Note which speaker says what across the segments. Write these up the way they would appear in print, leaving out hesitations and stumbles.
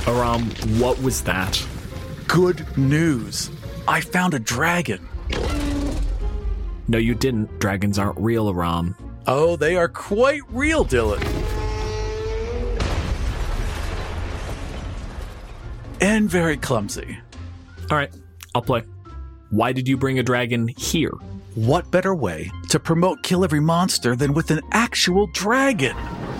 Speaker 1: Aram, what was that?
Speaker 2: Good news. I found a dragon.
Speaker 1: No, you didn't. Dragons aren't real, Aram.
Speaker 2: Oh, they are quite real, Dylan. And very clumsy.
Speaker 1: All right, I'll play. Why did you bring a dragon here?
Speaker 2: What better way to promote Kill Every Monster than with an actual dragon?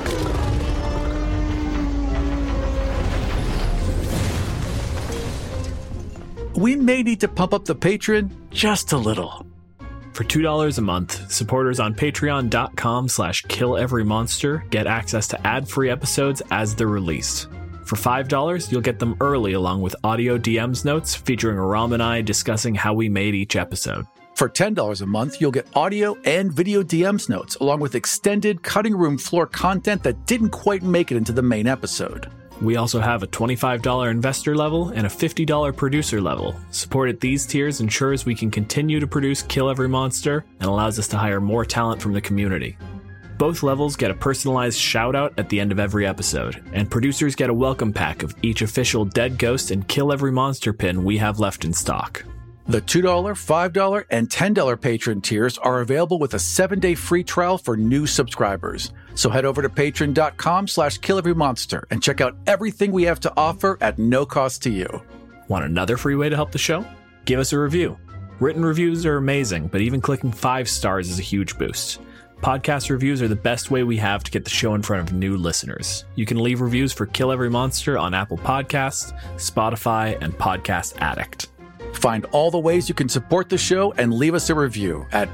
Speaker 2: We may need to pump up the Patreon just a little.
Speaker 1: For $2 a month, supporters on patreon.com/killeverymonster get access to ad-free episodes as they're released. For $5, you'll get them early along with audio DMs notes featuring Aram and I discussing how we made each episode.
Speaker 2: For $10 a month, you'll get audio and video DMs notes along with extended cutting room floor content that didn't quite make it into the main episode.
Speaker 1: We also have a $25 investor level and a $50 producer level. Support at these tiers ensures we can continue to produce Kill Every Monster and allows us to hire more talent from the community. Both levels get a personalized shout-out at the end of every episode, and producers get a welcome pack of each official Dead Ghost and Kill Every Monster pin we have left in stock.
Speaker 2: The $2, $5, and $10 patron tiers are available with a 7-day free trial for new subscribers. So head over to patreon.com/killeverymonster and check out everything we have to offer at no cost to you.
Speaker 1: Want another free way to help the show? Give us a review. Written reviews are amazing, but even clicking 5 stars is a huge boost. Podcast reviews are the best way we have to get the show in front of new listeners. You can leave reviews for Kill Every Monster on Apple Podcasts, Spotify, and Podcast Addict.
Speaker 2: Find all the ways you can support the show and leave us a review at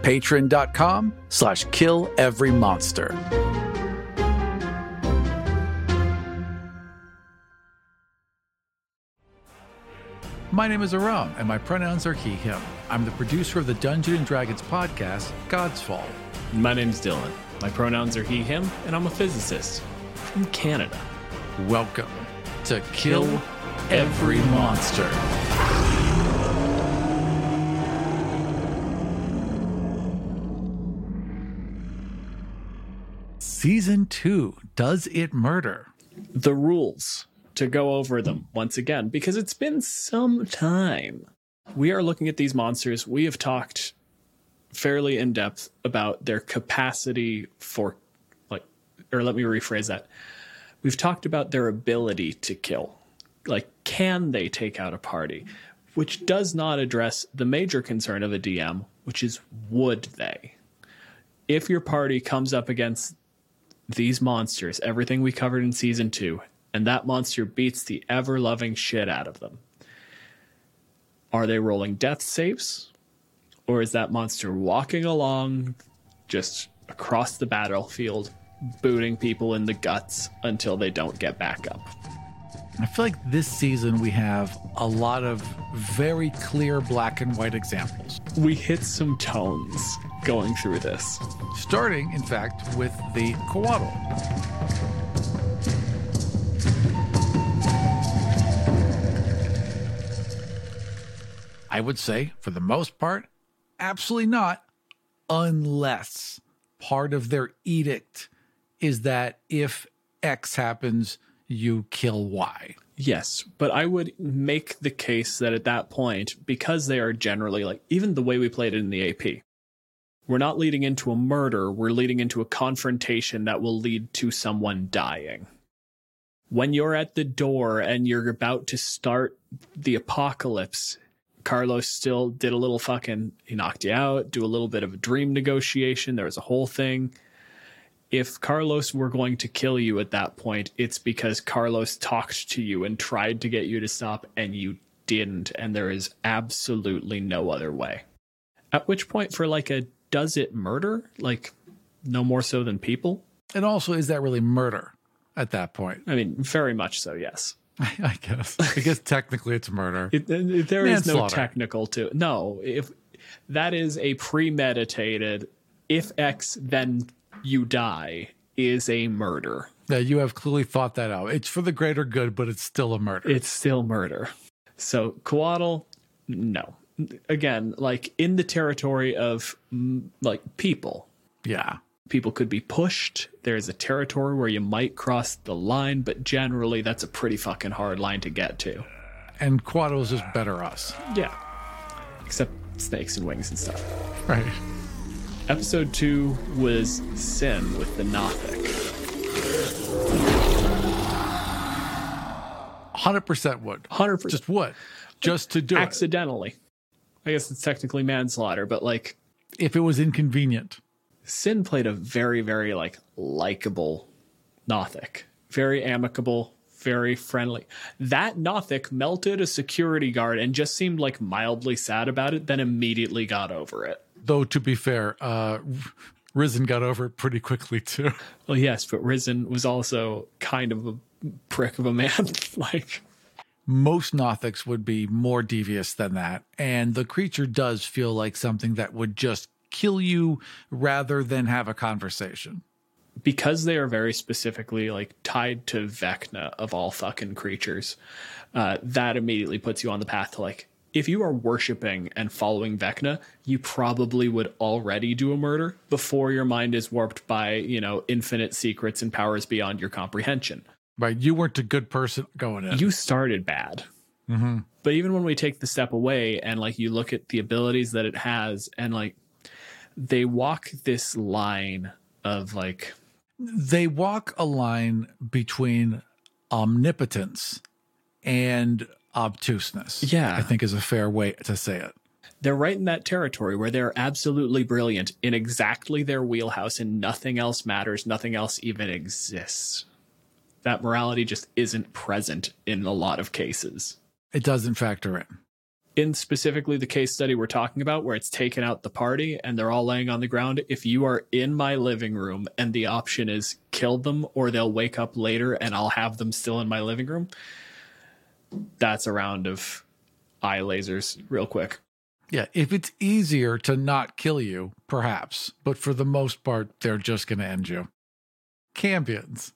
Speaker 2: patreon.com/killeverymonster. My name is Aram, and my pronouns are he, him. I'm the producer of the Dungeons & Dragons podcast, God's Fall.
Speaker 1: My name's Dylan. My pronouns are he, him, and I'm a physicist from Canada.
Speaker 2: Welcome to Kill Every Monster. Season 2, Does It Murder?
Speaker 1: The rules, to go over them once again, because it's been some time. We are looking at these monsters. We have talked fairly in depth about their capacity for, or let me rephrase that. We've talked about their ability to kill. Like, can they take out a party? Which does not address the major concern of a DM, which is, would they? If your party comes up against these monsters, everything we covered in season 2, and that monster beats the ever-loving shit out of them, are they rolling death saves? Or is that monster walking along just across the battlefield, booting people in the guts until they don't get back up?
Speaker 2: I feel like this season we have a lot of very clear black and white examples.
Speaker 1: We hit some tones going through this.
Speaker 2: Starting, in fact, with the Coatl. I would say, for the most part, absolutely not, unless part of their edict is that if X happens, you kill Y.
Speaker 1: Yes, but I would make the case that at that point, because they are generally, like, even the way we played it in the AP, we're not leading into a murder, we're leading into a confrontation that will lead to someone dying. When you're at the door and you're about to start the apocalypse, Carlos still did a little he knocked you out, do a little bit of a dream negotiation, there was a whole thing. If Carlos were going to kill you at that point, it's because Carlos talked to you and tried to get you to stop, and you didn't, and there is absolutely no other way. At which point, for like a does it murder? Like, no more so than people?
Speaker 2: And also, is that really murder at that point?
Speaker 1: I mean, very much so, yes.
Speaker 2: I guess technically it's murder.
Speaker 1: There is no technical to it. No, if that is a premeditated, if X, then you die, is a murder.
Speaker 2: Yeah, you have clearly thought that out. It's for the greater good, but it's still a murder.
Speaker 1: It's still murder. So Coatl, no. Again, like in the territory of like people.
Speaker 2: Yeah.
Speaker 1: People could be pushed. There's a territory where you might cross the line, but generally that's a pretty fucking hard line to get to.
Speaker 2: And Quado's just better us.
Speaker 1: Yeah. Except snakes and wings and stuff.
Speaker 2: Right.
Speaker 1: Episode 2 was Sin with the Nothic.
Speaker 2: 100% would.
Speaker 1: 100%.
Speaker 2: Just would. Just to do
Speaker 1: accidentally. I guess it's technically manslaughter, but like...
Speaker 2: if it was inconvenient.
Speaker 1: Sin played a very, very likable Nothic. Very amicable, very friendly. That Nothic melted a security guard and just seemed like mildly sad about it, then immediately got over it.
Speaker 2: Though, to be fair, Risen got over it pretty quickly, too.
Speaker 1: Well, yes, but Risen was also kind of a prick of a man.
Speaker 2: Most Nothics would be more devious than that. And the creature does feel like something that would just kill you rather than have a conversation.
Speaker 1: Because they are very specifically tied to Vecna of all fucking creatures, that immediately puts you on the path to if you are worshiping and following Vecna, you probably would already do a murder before your mind is warped by, infinite secrets and powers beyond your comprehension.
Speaker 2: Right. You weren't a good person going in.
Speaker 1: You started bad.
Speaker 2: Mm-hmm.
Speaker 1: But even when we take the step away and you look at the abilities that it has and they walk this line of
Speaker 2: they walk a line between omnipotence and obtuseness.
Speaker 1: Yeah.
Speaker 2: I think is a fair way to say it.
Speaker 1: They're right in that territory where they're absolutely brilliant in exactly their wheelhouse and nothing else matters. Nothing else even exists. That morality just isn't present in a lot of cases.
Speaker 2: It doesn't factor in.
Speaker 1: In specifically the case study we're talking about, where it's taken out the party and they're all laying on the ground, if you are in my living room and the option is kill them or they'll wake up later and I'll have them still in my living room, that's a round of eye lasers real quick.
Speaker 2: Yeah, if it's easier to not kill you, perhaps. But for the most part, they're just going to end you. Cambions.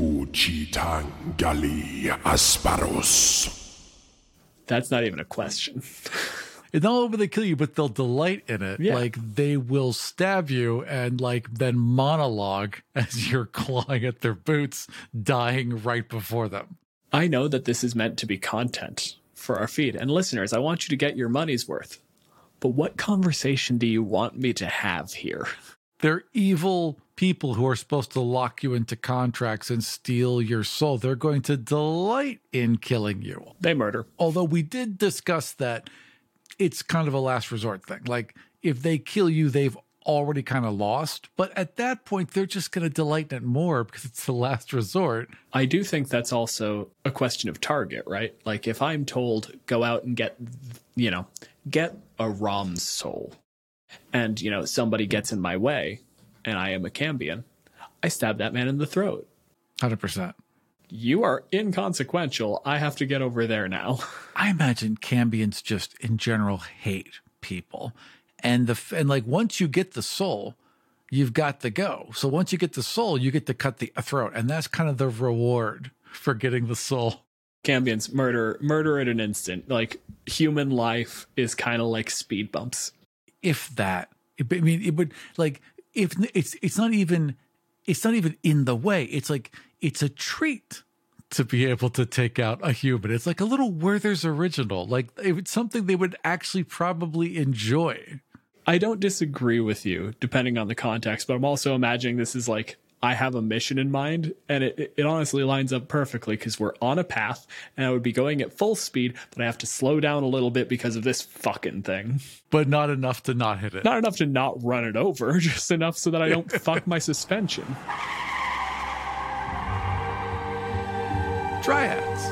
Speaker 3: Fuchitan Gali Asparos.
Speaker 1: That's not even a question.
Speaker 2: It's not only will they kill you, but they'll delight in it.
Speaker 1: Yeah.
Speaker 2: They will stab you and then monologue as you're clawing at their boots, dying right before them.
Speaker 1: I know that this is meant to be content for our feed. And listeners, I want you to get your money's worth. But what conversation do you want me to have here?
Speaker 2: They're evil people who are supposed to lock you into contracts and steal your soul. They're going to delight in killing you.
Speaker 1: They murder.
Speaker 2: Although we did discuss that it's kind of a last resort thing. If they kill you, they've already kind of lost. But at that point, they're just going to delight in it more because it's the last resort.
Speaker 1: I do think that's also a question of target, right? If I'm told, go out and get a Rom's soul, and, somebody gets in my way, and I am a Cambion, I stab that man in the throat.
Speaker 2: 100%.
Speaker 1: You are inconsequential. I have to get over there now.
Speaker 2: I imagine Cambions just, in general, hate people. And once you get the soul, you've got to go. So once you get the soul, you get to cut the throat. And that's kind of the reward for getting the soul.
Speaker 1: Cambions murder at an instant. Human life is kind of like speed bumps.
Speaker 2: If that, it would if it's not even in the way. It's a treat to be able to take out a human. It's like a little Werther's original. It's something they would actually probably enjoy.
Speaker 1: I don't disagree with you, depending on the context, but I'm also imagining this is I have a mission in mind, and it honestly lines up perfectly because we're on a path, and I would be going at full speed, but I have to slow down a little bit because of this fucking thing.
Speaker 2: But not enough to not hit it.
Speaker 1: Not enough to not run it over, just enough so that I don't fuck my suspension.
Speaker 2: Dryads.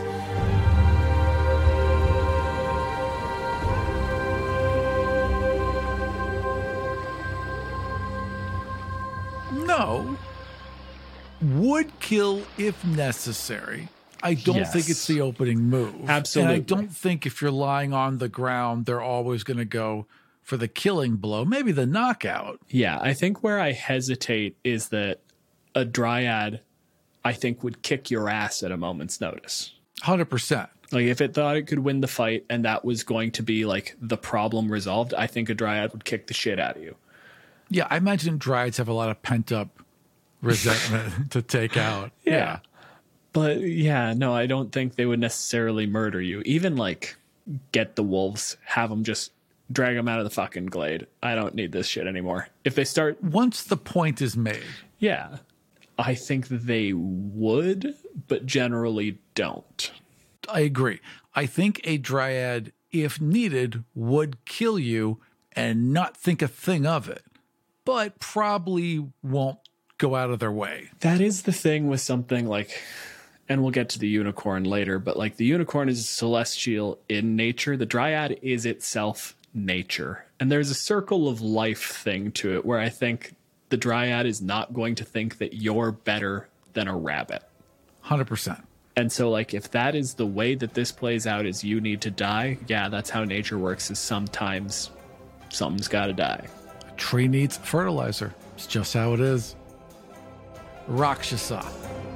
Speaker 2: No. Would kill if necessary. I don't think it's the opening move.
Speaker 1: Absolutely.
Speaker 2: And I don't think if you're lying on the ground, they're always going to go for the killing blow, maybe the knockout.
Speaker 1: Yeah, I think where I hesitate is that a Dryad, I think, would kick your ass at a moment's notice.
Speaker 2: 100%.
Speaker 1: If it thought it could win the fight and that was going to be the problem resolved, I think a Dryad would kick the shit out of you.
Speaker 2: Yeah, I imagine dryads have a lot of pent up resentment to take out.
Speaker 1: Yeah. But yeah, no, I don't think they would necessarily murder you. Even like get the wolves, have them just drag them out of the fucking glade. I don't need this shit anymore. If they start,
Speaker 2: Once the point is made.
Speaker 1: yeah, I think they would, but generally don't.
Speaker 2: I agree. I think a dryad, if needed, would kill you and not think a thing of it, but probably won't go out of their way.
Speaker 1: That is the thing with something like, and we'll get to the unicorn later, but like the unicorn is celestial in nature. The dryad is itself nature. And there's a circle of life thing to it where I think the dryad is not going to think that you're better than a rabbit.
Speaker 2: 100%.
Speaker 1: And so like if that is the way that this plays out is you need to die, yeah, that's how nature works, is sometimes something's got to die.
Speaker 2: A tree needs fertilizer. It's just how it is. Rakshasa.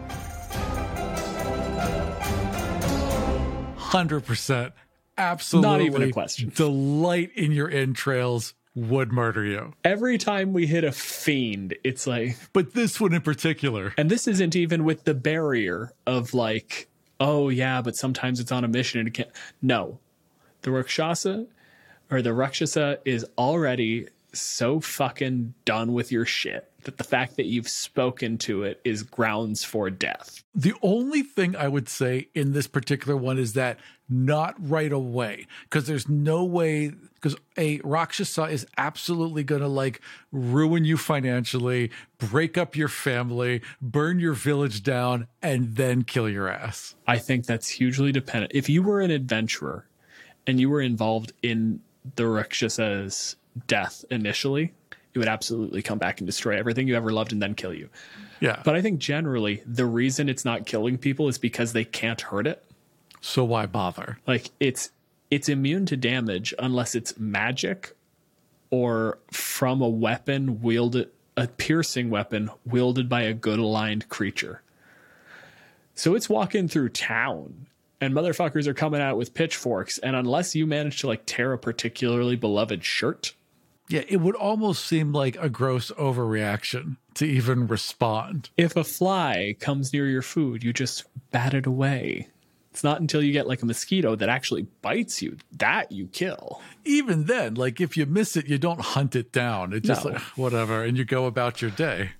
Speaker 2: 100%. Absolutely.
Speaker 1: Not even a question.
Speaker 2: Delight in your entrails would murder you.
Speaker 1: Every time we hit a fiend, it's like...
Speaker 2: But this one in particular.
Speaker 1: And this isn't even with the barrier of like, oh yeah, but sometimes it's on a mission and it can't... No. The Rakshasa is already so fucking done with your shit that the fact that you've spoken to it is grounds for death.
Speaker 2: The only thing I would say in this particular one is that not right away, because there's no way, because a Rakshasa is absolutely going to like ruin you financially, break up your family, burn your village down, and then kill your ass.
Speaker 1: I think that's hugely dependent. If you were an adventurer and you were involved in the Rakshasa's death initially, it would absolutely come back and destroy everything you ever loved and then kill you.
Speaker 2: Yeah.
Speaker 1: But I think generally the reason it's not killing people is because they can't hurt it.
Speaker 2: So why bother?
Speaker 1: Like it's immune to damage unless it's magic or from a weapon a piercing weapon wielded by a good aligned creature. So it's walking through town and motherfuckers are coming out with pitchforks, and unless you manage to like tear a particularly beloved shirt,
Speaker 2: yeah, it would almost seem like a gross overreaction to even respond.
Speaker 1: if a fly comes near your food, you just bat it away. It's not until you get like a mosquito that actually bites you that you kill.
Speaker 2: Even then, like if you miss it, you don't hunt it down. It's just
Speaker 1: No.
Speaker 2: like, whatever, and you go about your day.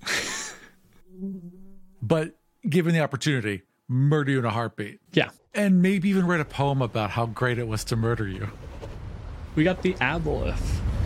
Speaker 2: But given the opportunity, murder you in a heartbeat.
Speaker 1: Yeah.
Speaker 2: And maybe even write a poem about how great it was to murder you.
Speaker 1: We got the aboleth.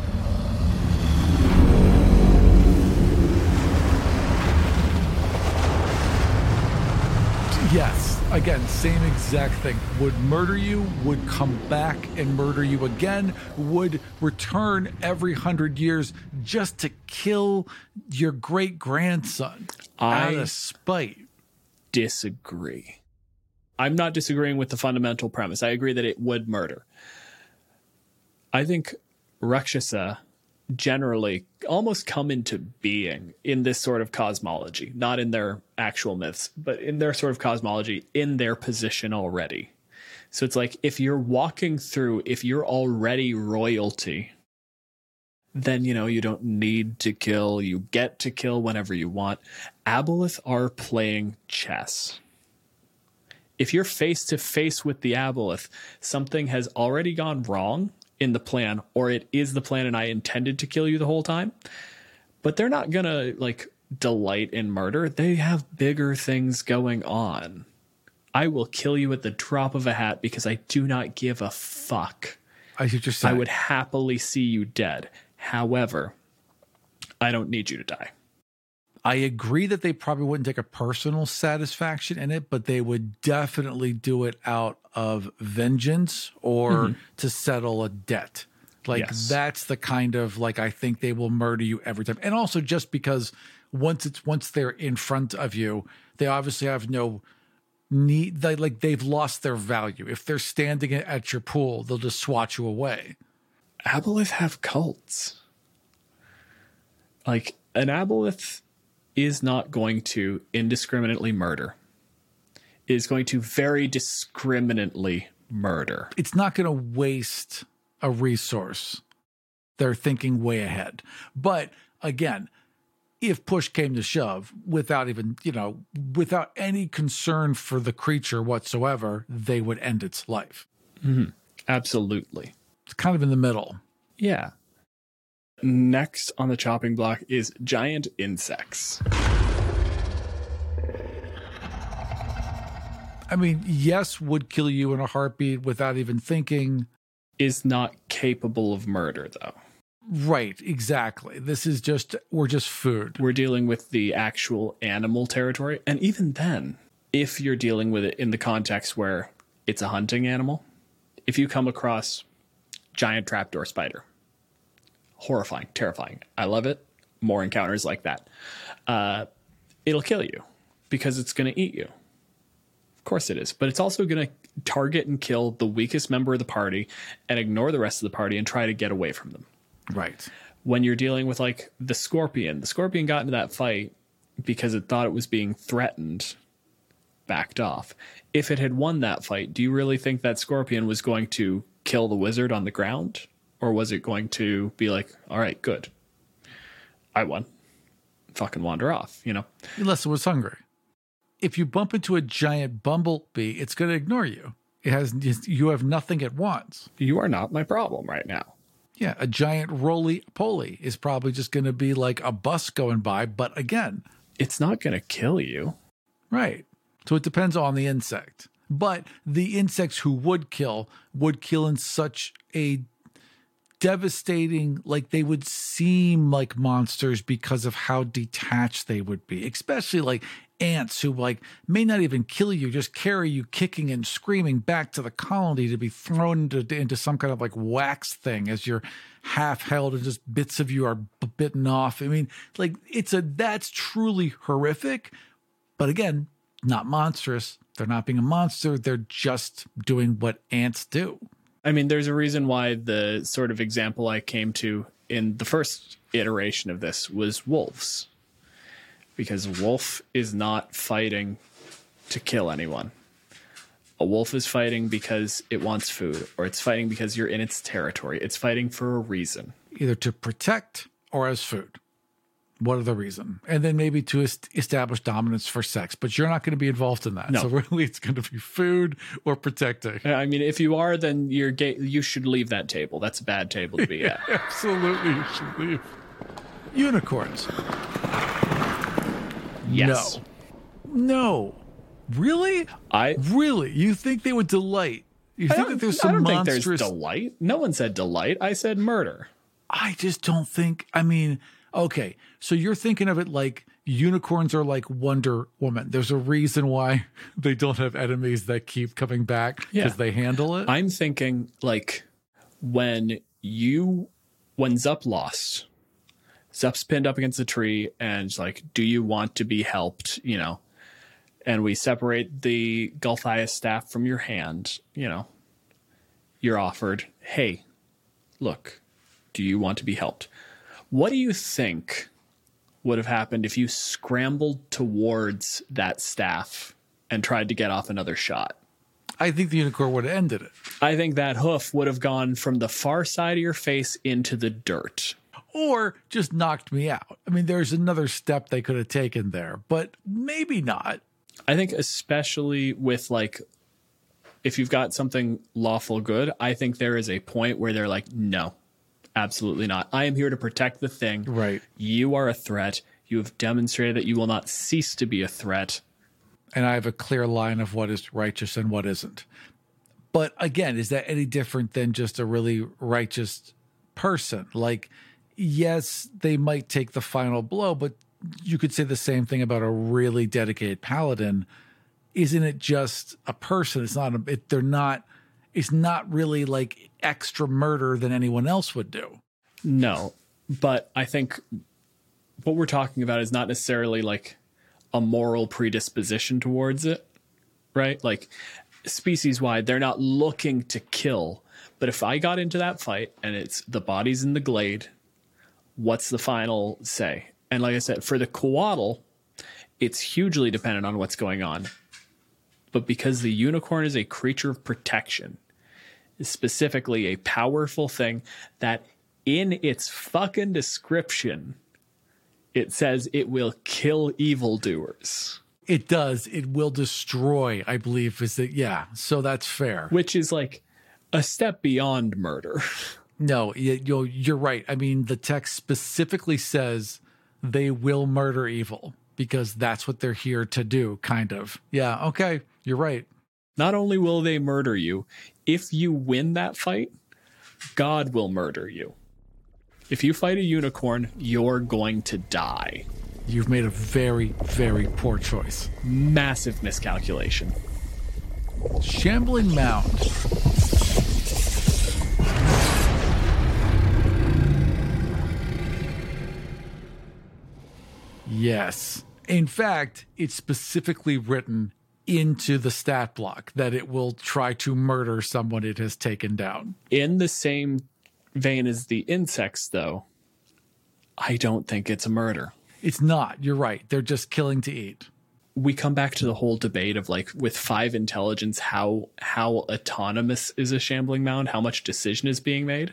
Speaker 2: Yes. Again, same exact thing. Would murder you, would come back and murder you again, would return every 100 years just to kill your great-grandson out of spite.
Speaker 1: Disagree. I'm not disagreeing with the fundamental premise. I agree that it would murder. I think Rakshasa generally almost come into being in this sort of cosmology, not in their actual myths, but in their sort of cosmology, in their position already. So it's like if you're walking through, if you're already royalty, then, you know, you don't need to kill. You get to kill whenever you want. Aboleth are playing chess. If you're face to face with the Aboleth, something has already gone wrong in the plan, or it is the plan and I intended to kill you the whole time. But they're not going to like delight in murder. They have bigger things going on. I will kill you at the drop of a hat because I do not give a fuck.
Speaker 2: I should just say,
Speaker 1: I would happily see you dead. However, I don't need you to die.
Speaker 2: I agree that they probably wouldn't take a personal satisfaction in it, but they would definitely do it out of vengeance or to settle a debt. Like
Speaker 1: Yes.
Speaker 2: that's the kind of like I think they will murder you every time. And also just because once they're in front of you, they obviously have no need. They've lost their value. If they're standing at your pool, they'll just swat you away.
Speaker 1: Aboleth have cults. Like an Aboleth is not going to indiscriminately murder. It is going to very discriminately murder.
Speaker 2: It's not going to waste a resource. They're thinking way ahead. But again, if push came to shove, without even, without any concern for the creature whatsoever, they would end its life.
Speaker 1: Mm-hmm. Absolutely.
Speaker 2: It's kind of in the middle.
Speaker 1: Yeah. Next on the chopping block is giant insects.
Speaker 2: I mean, yes, would kill you in a heartbeat without even thinking.
Speaker 1: Is not capable of murder, though.
Speaker 2: Right, exactly. We're just food.
Speaker 1: We're dealing with the actual animal territory. And even then, if you're dealing with it in the context where it's a hunting animal, if you come across giant trapdoor spider, horrifying, terrifying. I love it. More encounters like that. It'll kill you because it's going to eat you. Of course it is. But it's also going to target and kill the weakest member of the party and ignore the rest of the party and try to get away from them.
Speaker 2: Right.
Speaker 1: When you're dealing with like the scorpion got into that fight because it thought it was being threatened, backed off. If it had won that fight, do you really think that scorpion was going to kill the wizard on the ground? Or was it going to be like, all right, good, I won, fucking wander off,
Speaker 2: Unless it was hungry. If you bump into a giant bumblebee, it's going to ignore you. You have nothing it wants.
Speaker 1: You are not my problem right now.
Speaker 2: Yeah, a giant roly-poly is probably just going to be like a bus going by, but again,
Speaker 1: it's not going to kill you.
Speaker 2: Right. So it depends on the insect. But the insects who would kill in such a devastating, like they would seem like monsters because of how detached they would be, especially like ants who like may not even kill you, just carry you kicking and screaming back to the colony to be thrown into some kind of like wax thing as you're half held and just bits of you are bitten off. I mean, like that's truly horrific, but again, not monstrous. They're not being a monster. They're just doing what ants do.
Speaker 1: I mean, there's a reason why the sort of example I came to in the first iteration of this was wolves. Because a wolf is not fighting to kill anyone. A wolf is fighting because it wants food, or it's fighting because you're in its territory. It's fighting for a reason.
Speaker 2: Either to protect or as food. What are the reason? And then maybe to establish dominance for sex, but you're not going to be involved in that.
Speaker 1: No.
Speaker 2: So really it's going to be food or protecting.
Speaker 1: I mean, if you are, then you're gay. You should leave that table. That's a bad table to be at.
Speaker 2: Absolutely, you should leave. Unicorns.
Speaker 1: Yes.
Speaker 2: No. Really? Really? You think they would delight? You think that there's some monstrous...
Speaker 1: think there's delight. No one said delight. I said murder.
Speaker 2: I just don't think... I mean, okay, so you're thinking of it like unicorns are like Wonder Woman. There's a reason why they don't have enemies that keep coming back because they handle it.
Speaker 1: I'm thinking like when Zup lost... Zup's pinned up against the tree and like, do you want to be helped? And we separate the Gulthias staff from your hand. You're offered, hey, look, do you want to be helped? What do you think would have happened if you scrambled towards that staff and tried to get off another shot?
Speaker 2: I think the unicorn would have ended it.
Speaker 1: I think that hoof would have gone from the far side of your face into the dirt.
Speaker 2: Or just knocked me out. I mean, there's another step they could have taken there, but maybe not.
Speaker 1: I think especially with like, if you've got something lawful good, I think there is a point where they're like, no, absolutely not. I am here to protect the thing.
Speaker 2: Right.
Speaker 1: You are a threat. You have demonstrated that you will not cease to be a threat.
Speaker 2: And I have a clear line of what is righteous and what isn't. But again, is that any different than just a really righteous person? Like, yes, they might take the final blow, but you could say the same thing about a really dedicated paladin. Isn't it just a person? It's not really like extra murder than anyone else would do.
Speaker 1: No, but I think what we're talking about is not necessarily like a moral predisposition towards it, right? Like species wide, they're not looking to kill. But if I got into that fight and it's the bodies in the glade, what's the final say? And like I said, for the Coatl, it's hugely dependent on what's going on. But because the unicorn is a creature of protection, is specifically a powerful thing that in its fucking description It says it will kill evildoers.
Speaker 2: It does. It will destroy, I believe, is that, yeah. So that's fair.
Speaker 1: Which is like a step beyond murder.
Speaker 2: No, you're right. I mean, the text specifically says they will murder evil because that's what they're here to do, kind of. Yeah, okay, you're right.
Speaker 1: Not only will they murder you, if you win that fight, God will murder you. If you fight a unicorn, you're going to die.
Speaker 2: You've made a very, very poor choice.
Speaker 1: Massive miscalculation.
Speaker 2: Shambling Mound. Yes. In fact, it's specifically written into the stat block that it will try to murder someone it has taken down.
Speaker 1: In the same vein as the insects, though, I don't think it's a murder.
Speaker 2: It's not. You're right. They're just killing to eat.
Speaker 1: We come back to the whole debate of like with 5 intelligence, how autonomous is a shambling mound, how much decision is being made.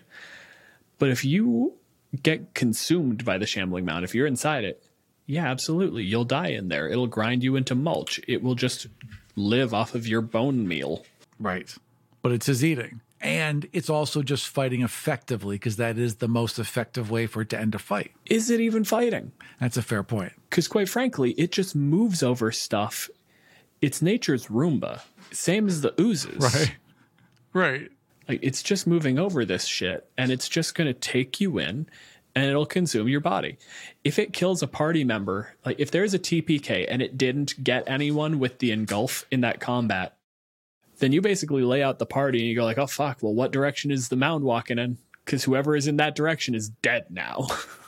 Speaker 1: But if you get consumed by the shambling mound, if you're inside it, yeah, absolutely. You'll die in there. It'll grind you into mulch. It will just live off of your bone meal.
Speaker 2: Right. But it's his eating. And it's also just fighting effectively because that is the most effective way for it to end a fight.
Speaker 1: Is it even fighting?
Speaker 2: That's a fair point.
Speaker 1: Because quite frankly, it just moves over stuff. It's nature's Roomba. Same as the oozes.
Speaker 2: Right. Right.
Speaker 1: Like it's just moving over this shit and it's just going to take you in and it'll consume your body. If it kills a party member, like if there's a TPK and it didn't get anyone with the engulf in that combat, then you basically lay out the party and you go like, oh, fuck, well, what direction is the mound walking in? Because whoever is in that direction is dead now.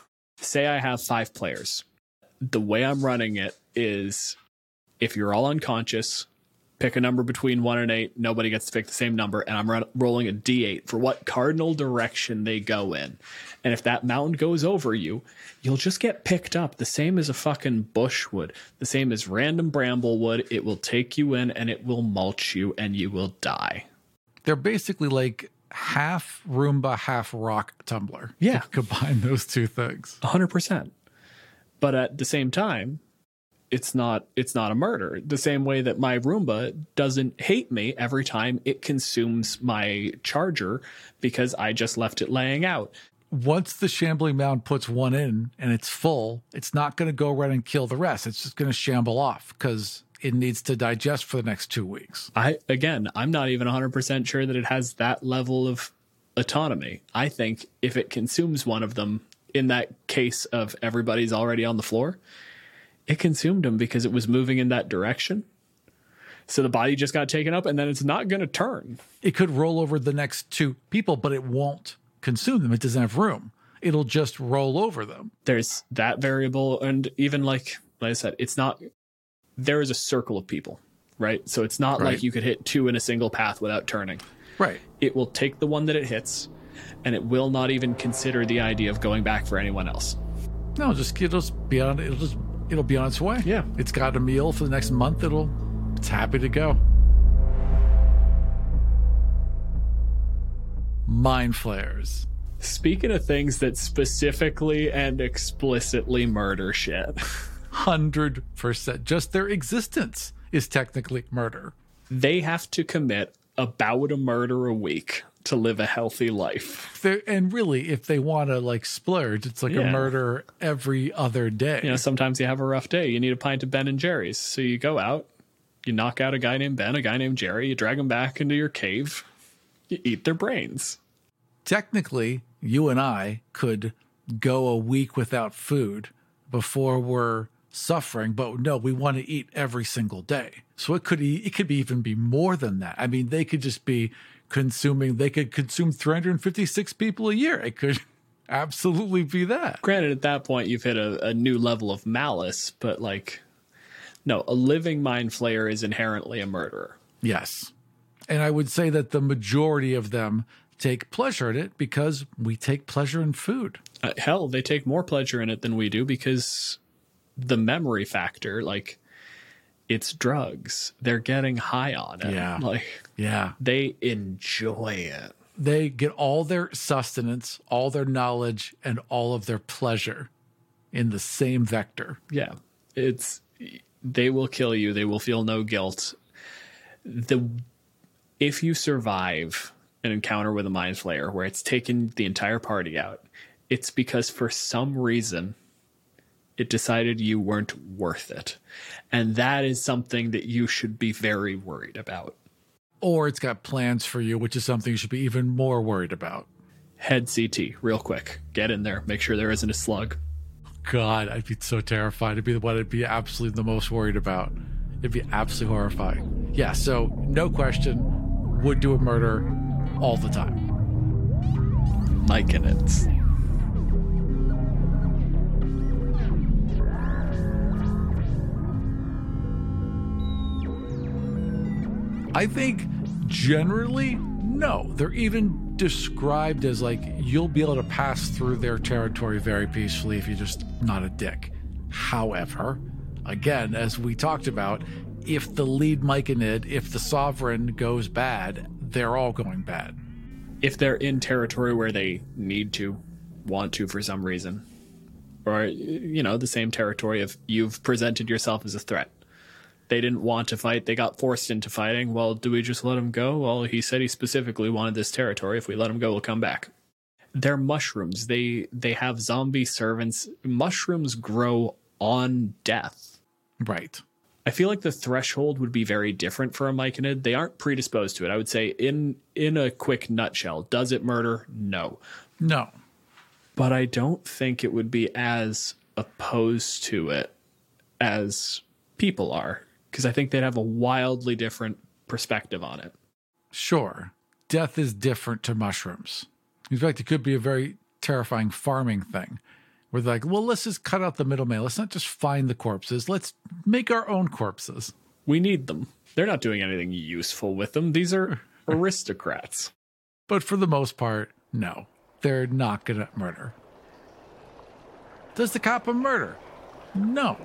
Speaker 1: Say I have 5 players. The way I'm running it is if you're all unconscious, pick a number between 1 and 8. Nobody gets to pick the same number. And I'm rolling a D8 for what cardinal direction they go in. And if that mound goes over you, you'll just get picked up the same as a fucking bush would, the same as random bramble would. It will take you in and it will mulch you and you will die.
Speaker 2: They're basically like half Roomba, half rock tumbler.
Speaker 1: Yeah.
Speaker 2: Combine those two things.
Speaker 1: 100%. But at the same time, it's not a murder. The same way that my Roomba doesn't hate me every time it consumes my charger because I just left it laying out.
Speaker 2: Once the shambling mound puts one in and it's full, it's not going to go around and kill the rest. It's just going to shamble off because it needs to digest for the next 2 weeks.
Speaker 1: I'm not even 100% sure that it has that level of autonomy. I think if it consumes one of them, in that case of everybody's already on the floor, it consumed them because it was moving in that direction. So the body just got taken up and then it's not going to turn.
Speaker 2: It could roll over the next 2 people, but it won't consume them. It doesn't have room. It'll just roll over them.
Speaker 1: There's that variable. And even like I said, there is a circle of people, right? So it's not like you could hit 2 in a single path without turning.
Speaker 2: Right.
Speaker 1: It will take the one that it hits and it will not even consider the idea of going back for anyone else.
Speaker 2: No, it'll be on its way.
Speaker 1: Yeah.
Speaker 2: It's got a meal for the next month. It's happy to go. Mind flayers.
Speaker 1: Speaking of things that specifically and explicitly murder shit.
Speaker 2: 100%. Just their existence is technically murder.
Speaker 1: They have to commit about a murder a week to live a healthy life.
Speaker 2: And really, if they want to like splurge, it's like a murder every other day.
Speaker 1: You know, sometimes you have a rough day. You need a pint of Ben and Jerry's. So you go out, you knock out a guy named Ben, a guy named Jerry, you drag them back into your cave, you eat their brains.
Speaker 2: Technically, you and I could go a week without food before we're suffering, but no, we want to eat every single day. So it could even be more than that. I mean, they could just be they could consume 356 people a year. It could absolutely be that.
Speaker 1: Granted, at that point, you've hit a new level of malice, but like, no, a living mind flayer is inherently a murderer.
Speaker 2: Yes. And I would say that the majority of them take pleasure in it because we take pleasure in food.
Speaker 1: Hell, they take more pleasure in it than we do because the memory factor, like, it's drugs. They're getting high on it.
Speaker 2: Yeah.
Speaker 1: They enjoy it.
Speaker 2: They get all their sustenance, all their knowledge, and all of their pleasure in the same vector.
Speaker 1: Yeah. They will kill you. They will feel no guilt. If you survive an encounter with a mind flayer where it's taken the entire party out, it's because for some reason it decided you weren't worth it. And that is something that you should be very worried about.
Speaker 2: Or it's got plans for you, which is something you should be even more worried about.
Speaker 1: Head CT, real quick. Get in there. Make sure there isn't a slug.
Speaker 2: God, I'd be so terrified. It'd be the one I'd be absolutely the most worried about. It'd be absolutely horrifying. Yeah, so no question, would do a murder all the time.
Speaker 1: Myconids.
Speaker 2: I think generally, no. They're even described as like you'll be able to pass through their territory very peacefully if you're just not a dick. However, again, as we talked about, if the lead Myconid, if the sovereign goes bad, they're all going bad.
Speaker 1: If they're in territory where they need to, want to for some reason, or, the same territory if you've presented yourself as a threat. They didn't want to fight. They got forced into fighting. Well, do we just let him go? Well, he said he specifically wanted this territory. If we let him go, we'll come back. They're mushrooms. They have zombie servants. Mushrooms grow on death.
Speaker 2: Right.
Speaker 1: I feel like the threshold would be very different for a myconid. They aren't predisposed to it. I would say in a quick nutshell, does it murder? No.
Speaker 2: No.
Speaker 1: But I don't think it would be as opposed to it as people are. Because I think they'd have a wildly different perspective on it.
Speaker 2: Sure. Death is different to mushrooms. In fact, it could be a very terrifying farming thing where they're like, well, let's just cut out the middleman. Let's not just find the corpses. Let's make our own corpses.
Speaker 1: We need them. They're not doing anything useful with them. These are aristocrats.
Speaker 2: But for the most part, no. They're not going to murder. Does the Kappa murder? No.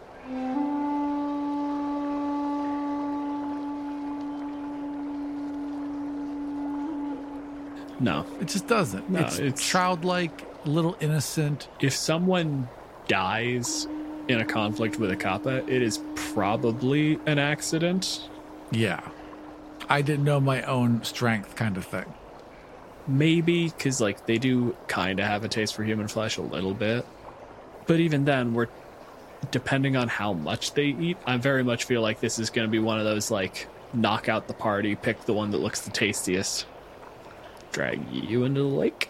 Speaker 1: No.
Speaker 2: It just doesn't.
Speaker 1: No,
Speaker 2: it's childlike, little innocent.
Speaker 1: If someone dies in a conflict with a Kappa, it is probably an accident.
Speaker 2: Yeah. I didn't know my own strength kind of thing.
Speaker 1: Maybe, because they do kind of have a taste for human flesh a little bit. But even then, we're depending on how much they eat. I very much feel like this is going to be one of those, knock out the party, pick the one that looks the tastiest. Drag you into the lake.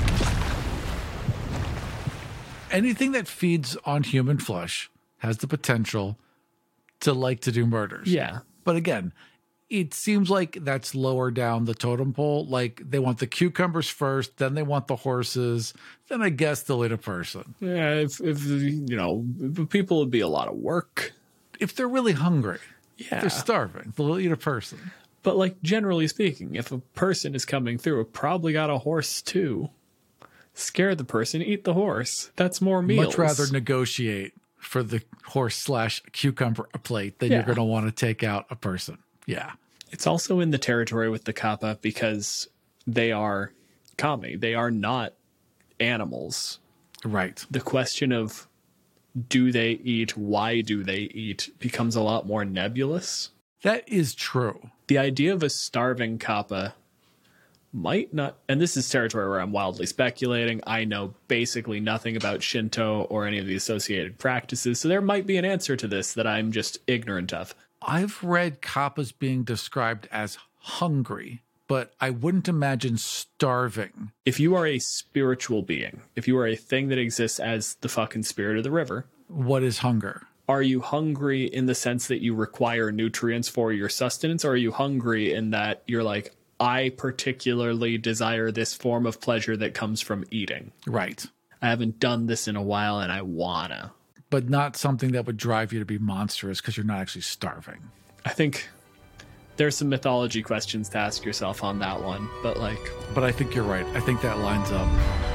Speaker 2: Anything that feeds on human flesh has the potential to do murders.
Speaker 1: Yeah.
Speaker 2: But again, it seems like that's lower down the totem pole. They want the cucumbers first, then they want the horses, then I guess they'll eat a person.
Speaker 1: Yeah, if people would be a lot of work.
Speaker 2: If they're really hungry,
Speaker 1: yeah,
Speaker 2: they're starving, they'll eat a person.
Speaker 1: But generally speaking, if a person is coming through, it probably got a horse too. Scare the person, eat the horse. That's more meals.
Speaker 2: Much rather negotiate for the horse/cucumber plate than you're going to want to take out a person. Yeah.
Speaker 1: It's also in the territory with the Kappa because they are kami. They are not animals.
Speaker 2: Right.
Speaker 1: The question of do they eat, why do they eat, becomes a lot more nebulous.
Speaker 2: That is true.
Speaker 1: The idea of a starving Kappa might not, and this is territory where I'm wildly speculating. I know basically nothing about Shinto or any of the associated practices, so there might be an answer to this that I'm just ignorant of.
Speaker 2: I've read Kappas being described as hungry, but I wouldn't imagine starving.
Speaker 1: If you are a spiritual being, if you are a thing that exists as the fucking spirit of the river.
Speaker 2: What is hunger?
Speaker 1: Are you hungry in the sense that you require nutrients for your sustenance? Or are you hungry in that you're like, I particularly desire this form of pleasure that comes from eating?
Speaker 2: Right.
Speaker 1: I haven't done this in a while and I wanna.
Speaker 2: But not something that would drive you to be monstrous because you're not actually starving.
Speaker 1: I think there's some mythology questions to ask yourself on that one. But
Speaker 2: I think you're right. I think that lines up.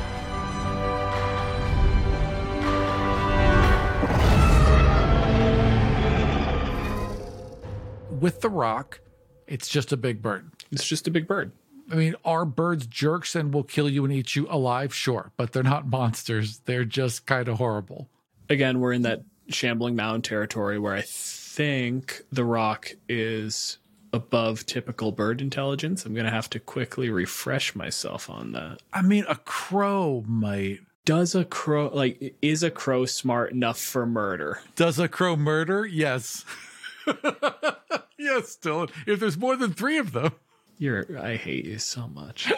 Speaker 2: With the rock, it's just a big bird.
Speaker 1: It's just a big bird.
Speaker 2: I mean, are birds jerks and will kill you and eat you alive? Sure, but they're not monsters. They're just kind of horrible.
Speaker 1: Again, we're in that shambling mound territory where I think the rock is above typical bird intelligence. I'm going to have to quickly refresh myself on that.
Speaker 2: I mean, a crow might.
Speaker 1: Is a crow smart enough for murder?
Speaker 2: Does a crow murder? Yes. Yes, Dylan. If there's more than 3 of them.
Speaker 1: I hate you so much.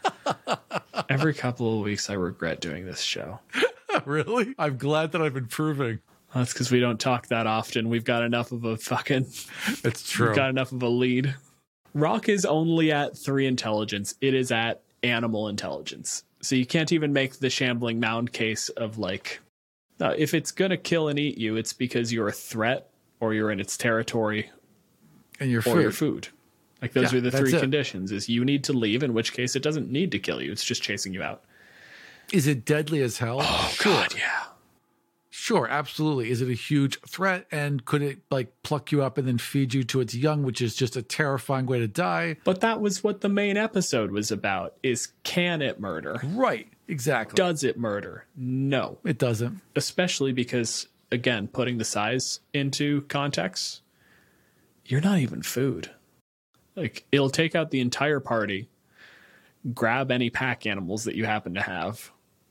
Speaker 1: Every couple of weeks I regret doing this show.
Speaker 2: Really? I'm glad that I'm improving.
Speaker 1: That's because we don't talk that often. We've got enough of a fucking...
Speaker 2: It's true.
Speaker 1: We've got enough of a lead. Rock is only at 3 intelligence. It is at animal intelligence. So you can't even make the shambling mound case of like... if it's going to kill and eat you, it's because you're a threat or you're in its territory
Speaker 2: and your
Speaker 1: or your food. Like those are the 3
Speaker 2: it.
Speaker 1: conditions. Is you need to leave, in which case it doesn't need to kill you. It's just chasing you out.
Speaker 2: Is it deadly as hell?
Speaker 1: Oh,
Speaker 2: sure.
Speaker 1: God, yeah.
Speaker 2: Sure, absolutely. Is it a huge threat? And could it like pluck you up and then feed you to its young, which is just a terrifying way to die?
Speaker 1: But that was what the main episode was about, is can it murder?
Speaker 2: Right, exactly.
Speaker 1: Does it murder? No.
Speaker 2: It doesn't.
Speaker 1: Especially because, again, putting the size into context, you're not even food. Like, it'll take out the entire party, grab any pack animals that you happen to have,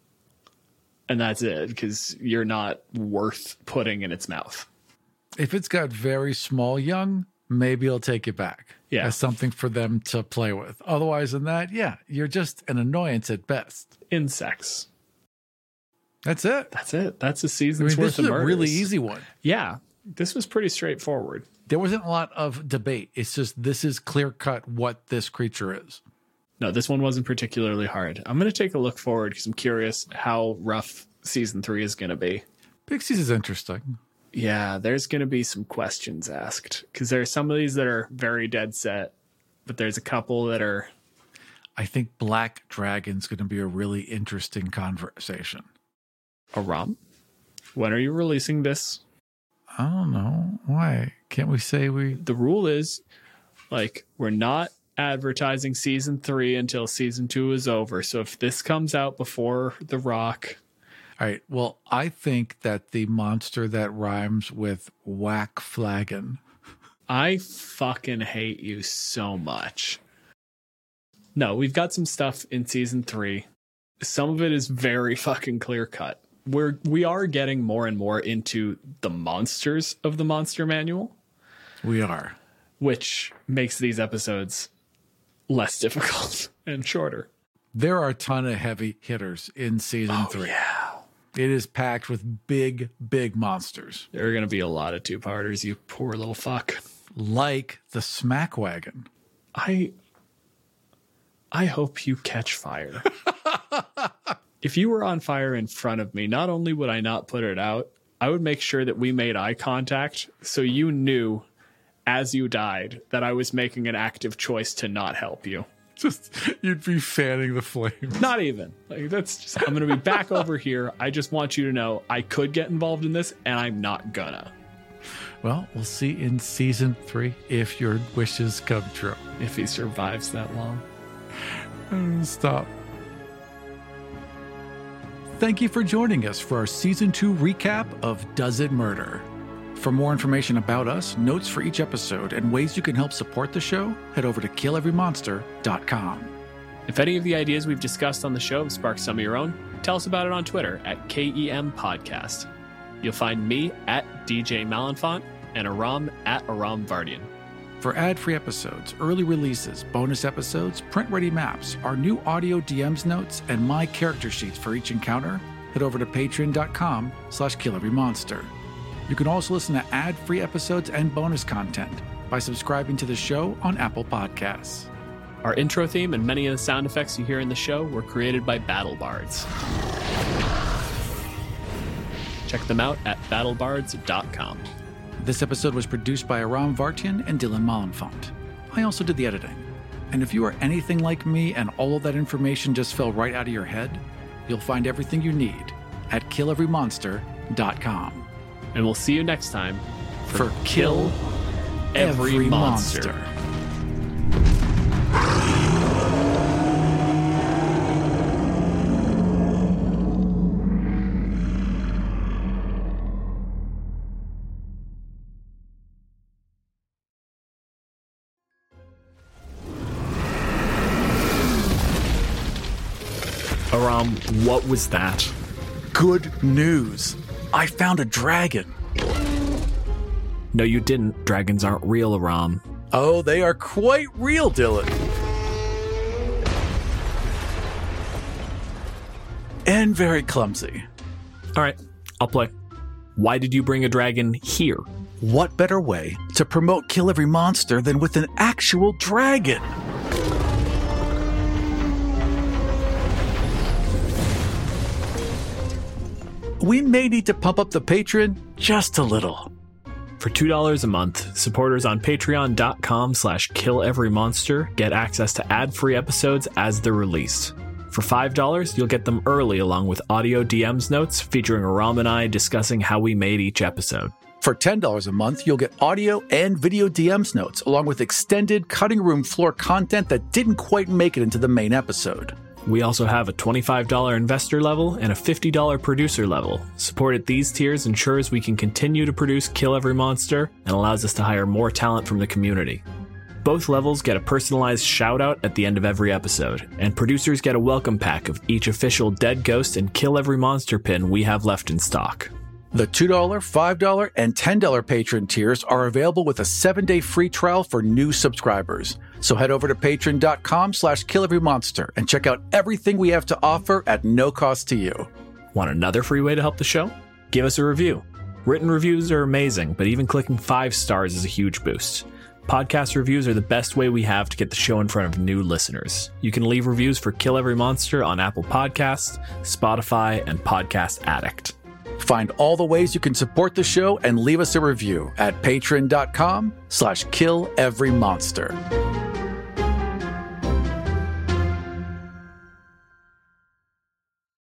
Speaker 1: and that's it, because you're not worth putting in its mouth.
Speaker 2: If it's got very small young, maybe it'll take you back.
Speaker 1: Yeah.
Speaker 2: As something for them to play with. Otherwise than that, yeah, you're just an annoyance at best.
Speaker 1: Insects.
Speaker 2: That's it.
Speaker 1: That's it. That's a season's worth
Speaker 2: this
Speaker 1: of
Speaker 2: is
Speaker 1: murders.
Speaker 2: a really easy one.
Speaker 1: Yeah. This was pretty straightforward.
Speaker 2: There wasn't a lot of debate. It's just this is clear cut what this creature is.
Speaker 1: No, this one wasn't particularly hard. I'm going to take a look forward because I'm curious how rough season 3 is going to be.
Speaker 2: Pixies is interesting.
Speaker 1: Yeah, there's going to be some questions asked because there are some of these that are very dead set, but there's a couple that are...
Speaker 2: I think Black Dragon's going to be a really interesting conversation.
Speaker 1: A ROM? When are you releasing this?
Speaker 2: I don't know. Why? Can't we say we...
Speaker 1: The rule is, like, we're not advertising season 3 until season 2 is over. So if this comes out before The Rock...
Speaker 2: All right. Well, I think that the monster that rhymes with whack flagon...
Speaker 1: I fucking hate you so much. No, we've got some stuff in season 3. Some of it is very fucking clear cut. We are getting more and more into the monsters of the Monster Manual.
Speaker 2: We are.
Speaker 1: Which makes these episodes less difficult and shorter.
Speaker 2: There are a ton of heavy hitters in season 3.
Speaker 1: Yeah.
Speaker 2: It is packed with big, big monsters.
Speaker 1: There are going to be a lot of 2-parters, you poor little fuck.
Speaker 2: Like the Smack Wagon.
Speaker 1: I hope you catch fire. If you were on fire in front of me, not only would I not put it out, I would make sure that we made eye contact so you knew as you died that I was making an active choice to not help you.
Speaker 2: Just, you'd be fanning the flames.
Speaker 1: Not even. Like, that's just, I'm going to be back over here. I just want you to know I could get involved in this, and I'm not gonna.
Speaker 2: Well, we'll see in season 3 if your wishes come true.
Speaker 1: If he survives that long.
Speaker 2: Stop. Thank you for joining us for our season 2 recap of Does It Murder? For more information about us, notes for each episode, and ways you can help support the show, head over to killeverymonster.com.
Speaker 1: If any of the ideas we've discussed on the show have sparked some of your own, tell us about it on Twitter at KEM Podcast. You'll find me at DJ Malenfant and Aram at Aram Vardian.
Speaker 2: For ad-free episodes, early releases, bonus episodes, print-ready maps, our new audio DMs notes, and my character sheets for each encounter, head over to patreon.com/killeverymonster. You can also listen to ad-free episodes and bonus content by subscribing to the show on Apple Podcasts.
Speaker 1: Our intro theme and many of the sound effects you hear in the show were created by BattleBards. Check them out at battlebards.com.
Speaker 2: This episode was produced by Aram Vartian and Dylan Malenfant. I also did the editing. And if you are anything like me and all of that information just fell right out of your head, you'll find everything you need at killeverymonster.com.
Speaker 1: And we'll see you next time
Speaker 2: for Kill Every Monster.
Speaker 1: Aram, what was that?
Speaker 2: Good news. I found a dragon.
Speaker 1: No, you didn't. Dragons aren't real, Aram.
Speaker 2: Oh, they are quite real, Dylan. And very clumsy.
Speaker 1: All right, I'll play. Why did you bring a dragon here?
Speaker 2: What better way to promote Kill Every Monster than with an actual dragon? We may need to pump up the Patreon just a little.
Speaker 1: For $2 a month, supporters on patreon.com/killeverymonster get access to ad-free episodes as they're released. For $5, you'll get them early along with audio DMs notes featuring Aram and I discussing how we made each episode.
Speaker 2: For $10 a month, you'll get audio and video DMs notes along with extended cutting room floor content that didn't quite make it into the main episode.
Speaker 1: We also have a $25 investor level and a $50 producer level. Support at these tiers ensures we can continue to produce Kill Every Monster and allows us to hire more talent from the community. Both levels get a personalized shout-out at the end of every episode, and producers get a welcome pack of each official Dead Ghost and Kill Every Monster pin we have left in stock.
Speaker 2: The $2, $5, and $10 patron tiers are available with a 7-day free trial for new subscribers. So head over to patreon.com/killeverymonster and check out everything we have to offer at no cost to you.
Speaker 1: Want another free way to help the show? Give us a review. Written reviews are amazing, but even clicking 5 stars is a huge boost. Podcast reviews are the best way we have to get the show in front of new listeners. You can leave reviews for Kill Every Monster on Apple Podcasts, Spotify, and Podcast Addict.
Speaker 2: Find all the ways you can support the show and leave us a review at patreon.com/killeverymonster.